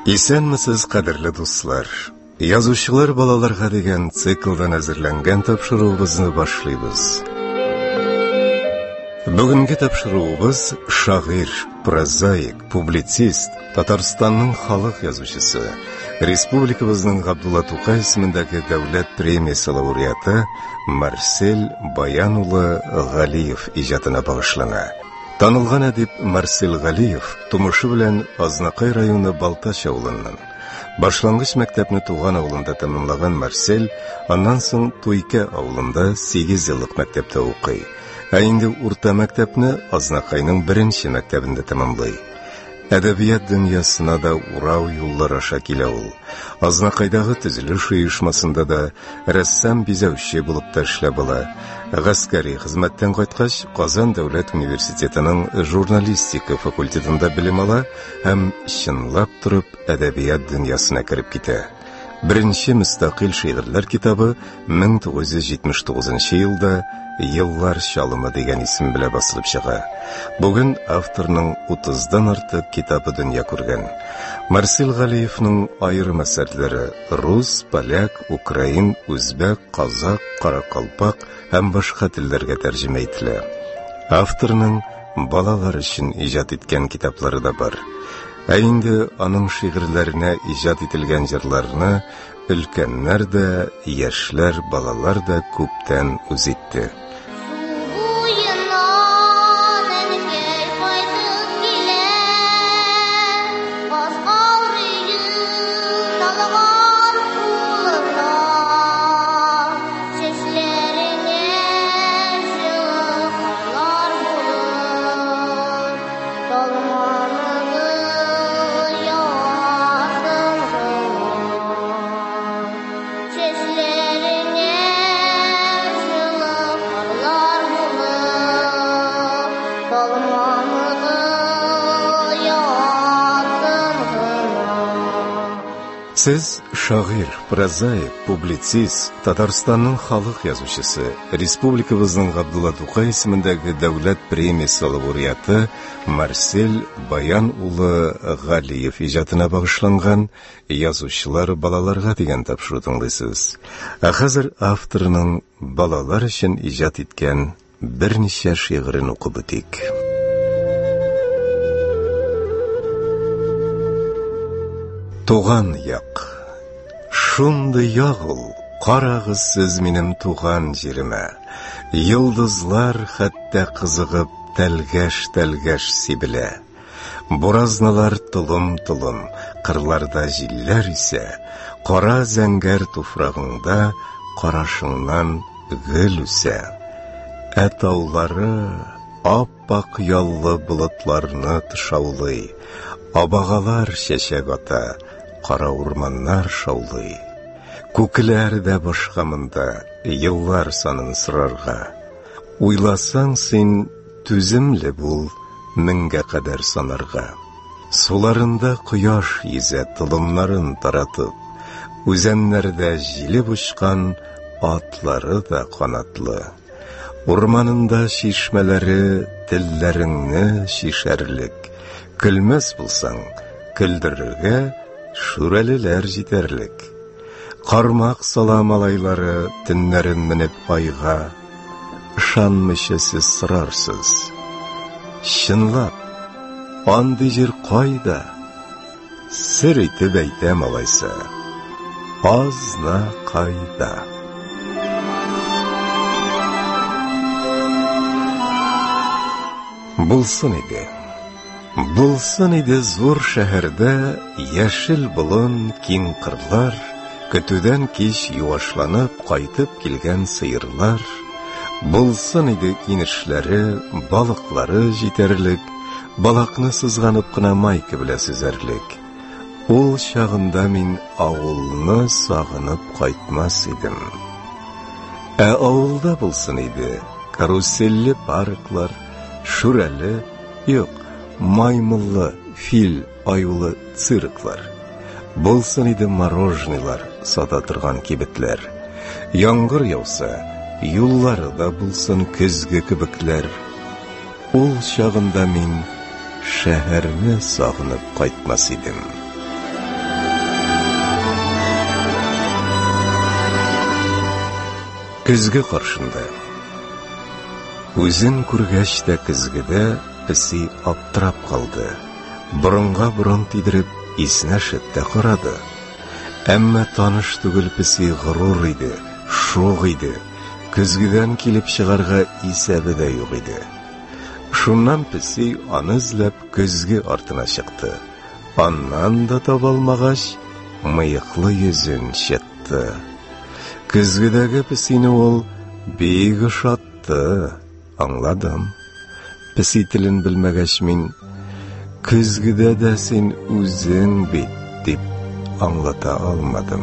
Исәнмесез, кадерле дуслар. Язучылар балаларга дигән циклдан әзерләнгән тапшыруыбызны башлыйбыз. Бүгенге тапшыруыбыз шагыйрь, прозаик, публицист, Татарстанның халык язучысы, республикабызның Габдулла Тукай исемендәге дәүләт премиясе лауреаты Марсель Баян улы Галиев иҗатына багышлана. Танылган әдип Марсель Галиев тумышы белән Азнакай районы Балтач авылыннан. Башлангыч мәктәпне туган авылында тәмамлаган Марсель, аннан соң Туйка авылында 8 еллык мәктәптә укый. Ә инде урта мәктәпне Азнакайның 1нче мәктәбендә тәмамлый. Әдәбият дөньясына да урау юллар аша килә ул. Азнакайдагы төзелеш оешмасында да рәссам бизәүче булып та эшләп була. Гаскәри хезмәттән кайткач, Казан дәүләт университетының журналистика факультетында белем ала һәм чынлап торып әдәбият дөньясына кереп китә. Беренче мөстәкыйль шигырьләр китабы 1979 елда «Еллар чалымы» дигән исем белән басылып чыга. Бүген авторның 30дан артык китабы дөнья күргән. Марсель Галиевның аерым әсәрләре рус, поляк, украин, үзбәк, казак, каракалпак һәм башка телләргә тәрҗемә ителә. Авторның балалар өчен иҗат иткән китаплары да бар. Ә инде аның шигырьләренә иҗат ителгән җырларны өлкәннәр дә, яшьләр, балалар да күптән үз итте. Сез шагыйрь, прозаик, публицист, Татарстанның халык язучысы, республикабызның Габдулла Тукай исемендәге дәүләт премиясе лауреаты Марсель Баян улы Галиев иҗатына багышланган «Язучылар балаларга» дигән тапшыру тыңлыйсыз. Ә хәзер авторның балалар өчен иҗат иткән берничә шигырен укып үтик. Туган як. Шундый як ул, карагыз сез минем туган җиремә. Йолдызлар хәтта кызыгып тәлгәш-тәлгәш сибелә. Буразнылар тулым-тулым, кырларда җилләр исә, кара зәңгәр туфрагыңда карашыңнан гөл үсә. Ә таулары ап-ак яллы болытларны тышаулый, абагалар чәчәк ата, кара урманнар шаулый. Күкләр дә башка монда, еллар санын сорарга. Уйласаң син түземле бул, 1000гә кадәр санарга. Суларында кояш йөзә тылымнарын таратып, үзәннәрдә җилеп учкан атлары да канатлы. Урманында чишмәләре телләреңне чишәрлек. Көлмәс булсаң, көлдерергә шүрәлеләр җитәрлек. Кармак сала малайлары төннәрен менеп айга, ышанмыйча сез сорарсыз. Чынлап, андый җир кайда? Сер итеп әйтә малайса, Азнакайда. Булсын иде зур шәһәрдә яшел болын киң кырлар, көтүдән кич юашланып кайтып килгән сыерлар. Булсын иде инешләре, балыклары җитәрлек, балакны сызганып кына майка белә сүзәрлек. Ул чагында мин авылны сагынып кайтмас идем. Ә авылда булсын иде каруселле парклар, шүрәле, юк, маймыллы, фил, аюлы цирклар. Булсын иде мороженыйлар сата торган кибетләр. Яңгыр яуса, юллары да булсын көзге кебекләр. Ул чагында мин шәһәрне сагынып кайтмас идем. Көзге каршында. Үзен күргәч тә көзгедә песи аптырап калды. Борынга борын тидереп, исенә шәттә карады. Әмма таныш түгел песи горур иде, шук иде. Көзгедән килеп чыгарга исәбе дә юк иде. Шуннан песи аны эзләп көзге артына чыкты. Аннан да таба алмагач, мыеклы йөзен чытты. Көзгедәге песине ул бик ошатты. Аңладым. Песи телен белмәгәч мин, көзгедә дә син үзең бит дип аңлата алмадым.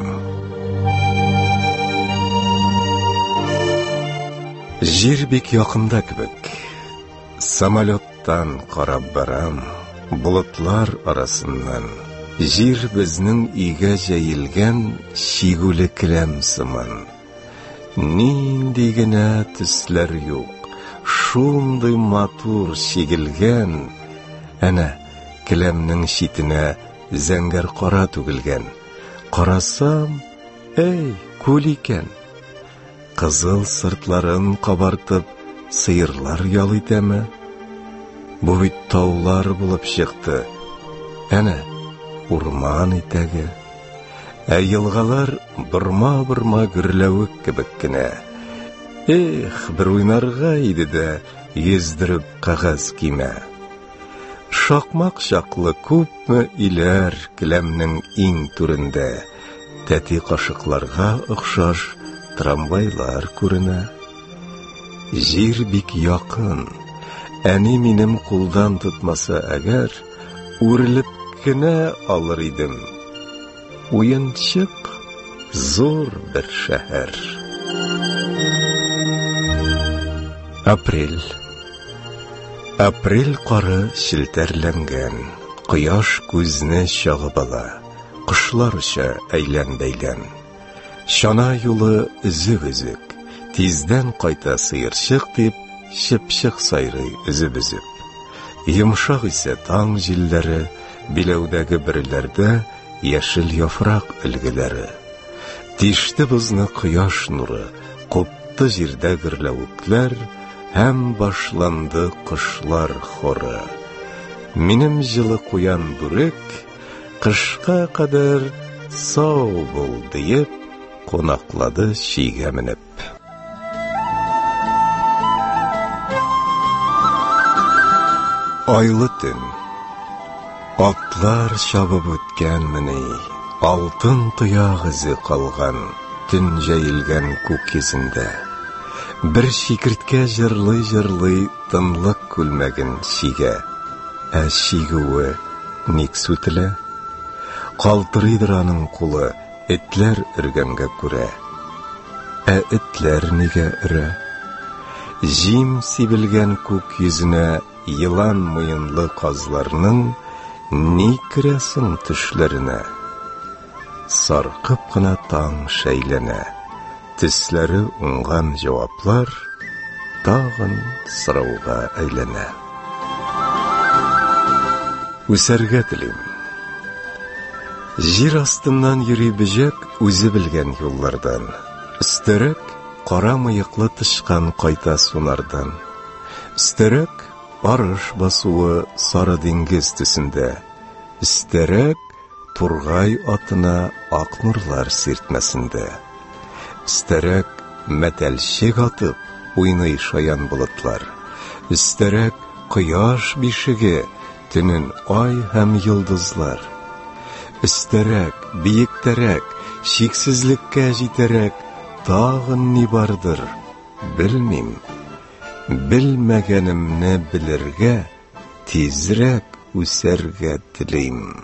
Җир бик якында кебек. Самолеттан карап барам, болытлар арасыннан. Җир безнең өйгә җәелгән чигүле келәм сыман. Нинди генә төсләр юк, шундый матур чигелгән. Әнә келәмнең читенә зәңгәр кара түгелгән. Карасам, күл икән. Кызыл сыртларын кабартып, сыерлар ял итәме? Бу бит таулар булып чыкты. Әнә урман итәге. Елгалар бырма-бырма гөрләвек кебек кенә. Бер уйнарга иде дә йөздереп кагаз кимә. Шакмак чаклы күпме иләр келәмнең иң түрендә. Тәти кашыкларга охшаш трамвайлар күренә. Җир бик якын. Әни минем кулдан тотмаса әгәр, үрелеп кенә алыр идем. Уенчык зур бер шәһәр. Апрель. Апрель кары челтәрләнгән. Кояш күзне чагып ала. Кошлар оча әйлән-бәйлән. Чана юлы өзек-өзек. Тиздән кайта сыерчык дип, чыпчык сайрый өзеп-өзеп. Йомшак исә таң җилләре, биләүдәге берләрдә яшел яфрак өлгеләре. Тиште бызны кояш нуры, купты җирдә гөрләвекләр, һәм башланды кошлар хоры. Минем җылы куян бүрек, кышка кадәр сау бул диеп, конаклады чигә менеп. Айлы төн. Атлар чабып үткән менә, алтын тояк изе калган, төн җәелгән күк йөзендә. Бер шикерткә җырлый-җырлый тынлык күлмәген чигә. Чигүе ник сүтелә? Калтырыйдыр аның кулы, этләр өргәнгә күрә. Этләр нигә өрә? Җим сибелгән күк йөзенә йылан муенлы казларның ни керәсең төшләренә? Саркып кына таң шәйләнә. Төсләре уңган җаваплар тагын сорауга әйләнә. Үсәргә телим. Җир астыннан йөри бөҗәк үзе белгән юллардан. Өстәрәк кара мыеклы тышкан кайта сунардан. Өстәрәк арыш басуы сары диңгез төсендә. Өстәрәк тургай атына ак нурлар сиртмәсендә. Өстәрәк мәтәлчек атып уйный шаян болытлар. Өстәрәк кояш бишеге, төнен ай һәм йолдызлар. Өстәрәк, биектәрәк, чиксезлеккә җитәрәк, тагын ни бардыр, белмим. Белмәгәнемне белергә, тизрәк үсәргә телим.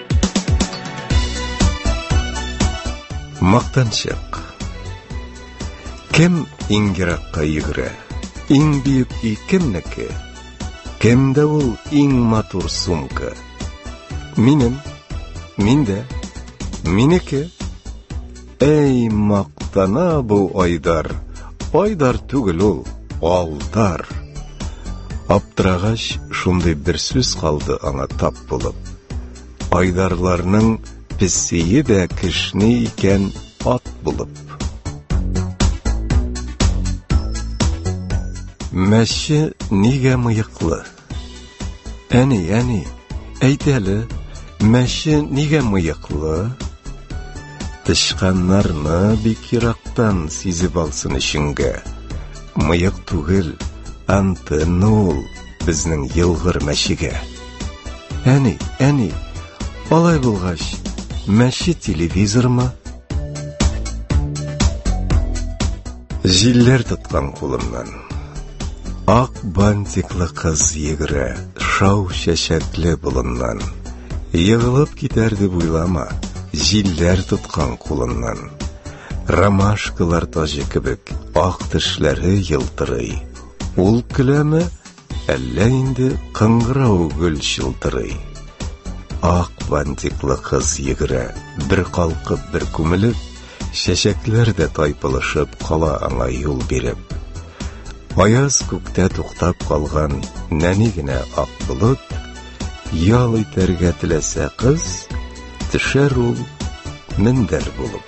Мактанчык. Кем иң еракка йөгерә? Иң бөек өй кемнеке? Кемдә ул иң матур сумка? Минем, миндә, минеке. Мактана бу айдар. Айдар түгел ул, алдар. Аптырагач шундый бер сүз калды аңа тап булып. Айдарларның песие дә кешне икән ат булып. Мәші неге мыйықлы? Әні, әйтәлі, мәші неге мыйықлы? Тышқанларны бик ерақтан сизіп алсын ішіңге. Мыйық түгіл, антыны ул бізнің елғыр мәшіге. Әні, алай болғаш, мәші телевизор ма? Җилләр тұтқан қолымнан. Ақ бантиклы қыз егірі, шау шәшәклі бұлымнан. Еғылып кетер деп ойлама, җилләр тұтқан қолымнан. Ромашкалар тажы кебек, ақ тішләре йылтырый. Ул көләме, әллә инде қыңғырау гүл шылтырый. Ақ бантиклы қыз егірі, бір қалқып, бір күміліп, шәшәкләр дә тайпылышып қала аңа юл беріп. Аяз күктә туктап қалған нәни генә ақ бұлыт, ял итәргә теләсә қыз, төшәр ул мендәр булып.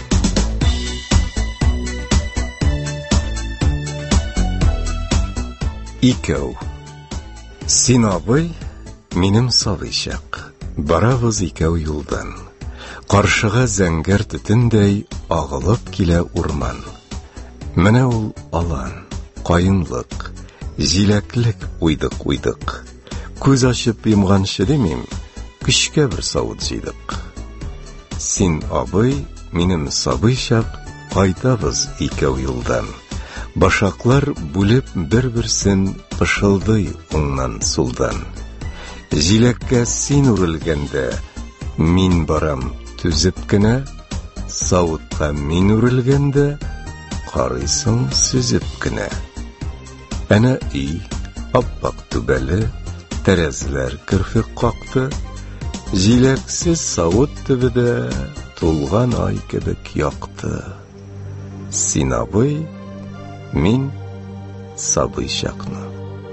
Икәү. Син абый, минем сабый чак. Барабыз икәү юлдан. Каршыга зәңгәр төтендәй агылып килә урман. Менә ул алан, каенлык, җиләклек уйдык. Күз ачып йомганчы демим, көчкә бер савыт җыйдык. Син абый, минем сабый чак, кайтабыз икәү юлдан. Башаклар бүлеп бер-берсен пышылдый уңнан сулдан. Җиләккә син үрелгәндә, мин барам түзеп кенә, савытка мин үрелгәндә, карыйсың сүзеп кенә. Әнә өй, аппак түбәле, тәрәзләр кірфек какты, җиләксез савыт төбедә тулган ай кебек якты. Син абый, мин сабый чакны.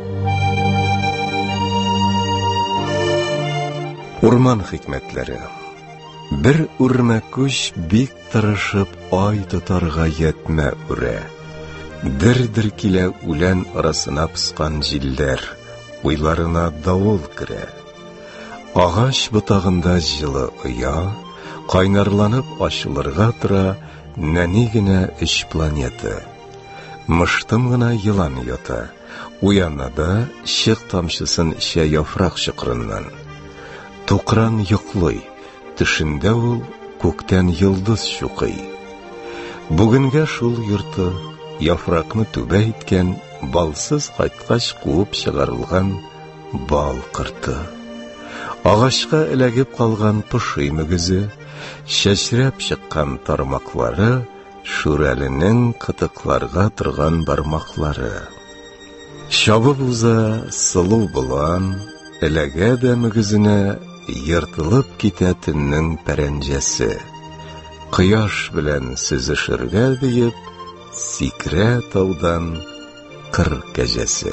Урман хикмәтләре. Бер үрмә күч бик тырышып ай тотарга ятмә үрә. Дер-дер килә үлән арасына пыскан җилләр, уйларына давыл керә. Агач ботагында җылы оя, кайнарланып ачылырга тора нәни генә өч планета. Мыштым гына йылан ята, уянада чык тамчысын эчә яфрак чыкрыннан. Тукран йоклый, төшендә ул күктән йолдыз чукый. Бүгенгә шул йорты яфракны түбә иткән, балсыз кайткач куып чыгарылган бал кырты. Агачка эләгеп калган пышый мөгезе, чәчрәп чыккан тармаклары, шүрәленең кытыкларга торган бармаклары. Чабып уза сылу булан, эләгә дә мөгезенә йыртылып китә төннең пәрәнҗәсе. Кояш белән сөзешергә диеп, сикрә таудан кыр кәҗәсе.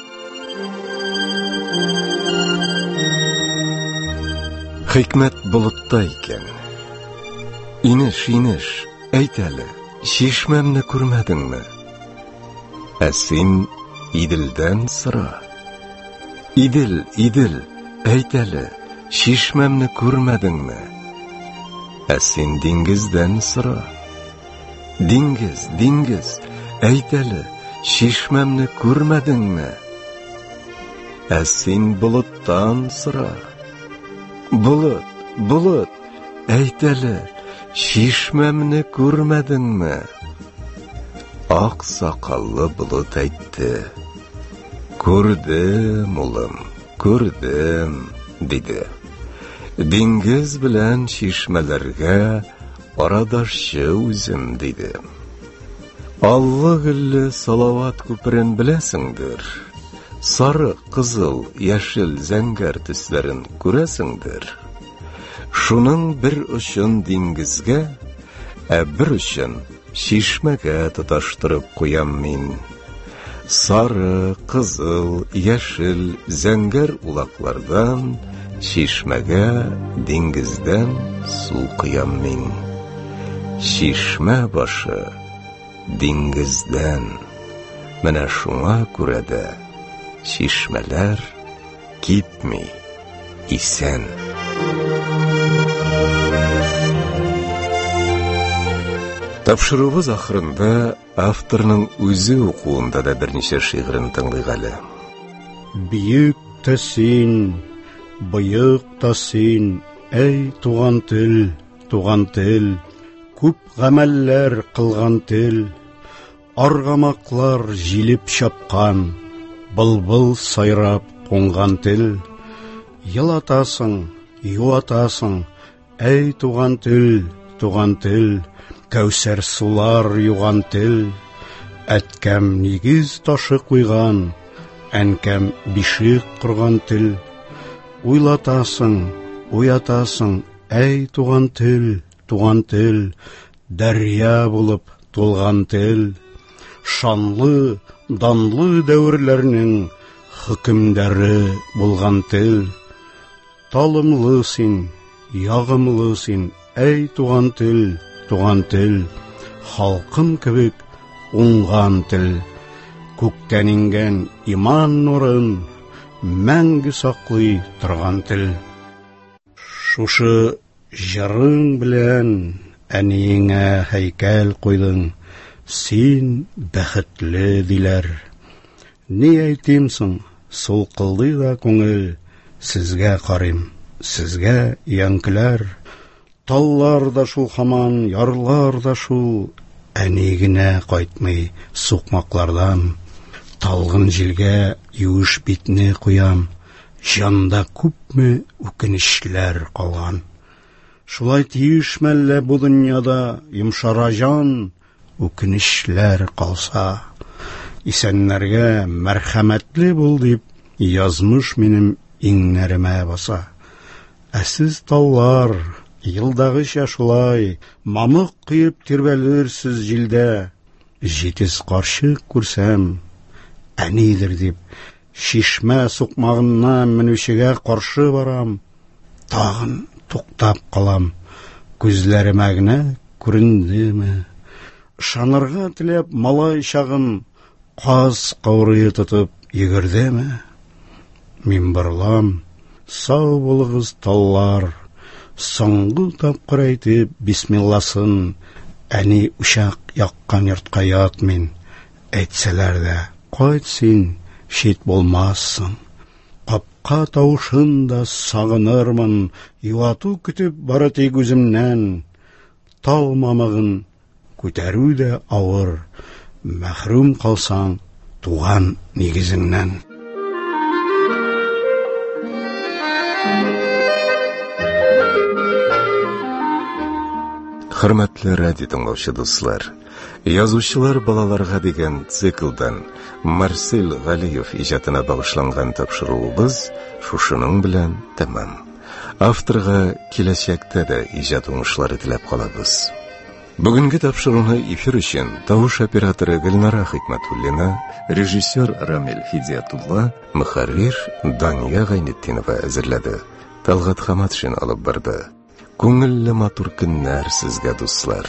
Хикмәт болытта икән. Инеш, әйт әле, чишмәмне күрмәдеңме? Ә син Иделдән сыра. Идел, әйт әле, чишмәмне күрмәдеңме? Ә син диңгездән сыра. Диңгез, әйт әле, чишмәмне күрмәдеңме? Ә син болыттан сыра. Болыт, әйт әле, чишмәмне күрмәдеңме? Ак сакаллы болыт әйтте. Күрдем, улым, күрдем, диде. Диңгез белән чишмәләргә арадашчы үзем, диде. Аллы-гөлле Салават күперен беләсеңдер. Сары, кызыл, яшел, зәңгәр төсләрен күрәсеңдер. Шуның бер очын диңгезгә, ә бер очын чишмәгә тоташтырып куям мин. Сары, кызыл, яшел, зәңгәр улаклардан чишмәгә, диңгездән су куям мин. Чишмә башы диңгездән, Менә шуңа күрә дә чишмәләр кипми, исән. Тапшыруыбыз ахырында авторның үзе укуында да берничә шигырен тыңлыйк әле. Бийек тә син, быйык та син, әй туган тел, күп гамәлләр кылган тел, аргамаклар җилеп чапкан, былбыл сайрап кунган тел, елатасың, юатасың, әй туган тел, Кәүсәр сулар юган тел, әткәм нигез ташы куйган, әнкәм бишек корган тел, уйлатасың, уятасың, әй туган тел, дәрья булып тулган тел, шанлы, данлы дәверләрнең хөкемдәре булган тел, талымлы син, ягымлы син, әй туган тел, халкым кебек уңган тел, күктән ингән иман нурын мәңге саклый торган тел. Шушы җырың белән әниеңә һәйкәл куйдың, син бәхетле диләр. Ни әйтим соң, сулкылдый да күңел, сезгә карыйм, сезгә янкеләр. Таллар да шул һаман, ярлар да шул, әни генә кайтмый сукмаклардан. Талгын җилгә юеш битне куям, җанда күпме үкенечләр калган. Шулай тиешмәллә бу дөньяда йомшара җан, үкенечләр калса. Исәннәргә мәрхәмәтле бул дип, язмыш минем иңнәремә баса. Әсез таллар, елдагыча шулай, мамык кыеп тирбәлерсез җилдә. Җитез карчык күрсәм, әнидер дип, шишмә сукмагыннан менүчегә каршы барам. Тагын туктап калам, күзләремә генә күрендеме. Ышанырга теләп малай чагым, каз каурые тотып йөгердеме. Мин барлам, сау булыгыз таллар, соңгы тапкыр әйтеп бисмилласын, әни учак яккан йортка ят мин, әйтсәләр дә, кайт син, шит булмассың. Капка тавышын да сагынырмын, юату көтеп бары тик үземнән. Тау мамыгын күтәрү дә авыр, мәхрүм калсаң туган нигезеңнән. Хөрмәтле радио тыңлаучы дуслар, язучылар балаларга дигән циклдан Марсель Галиев иҗатына багышланган тапшыруыбыз шушының белән тәмам. Авторга киләчәктә дә иҗат уңышлары теләп калабыз. Бүгенге тапшыруны эфир өчен тавыш операторы Гөлнара Хикмәтуллина, режиссер Рамил Хидиятулла, мөхәррир Дания Гайнетдинова әзерләде. Талгат Хаматшин алып барды. Күңелле матур көннәр сезгә, дуслар.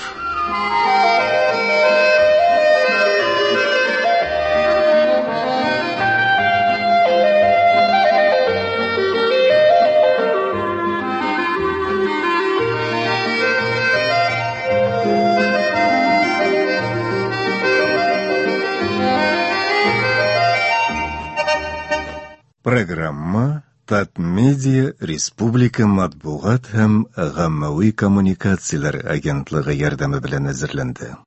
Программа Татмедиа Республика матбугат һәм гаммәви коммуникацияләр агентлыгы ярдәме белән әзерләнде.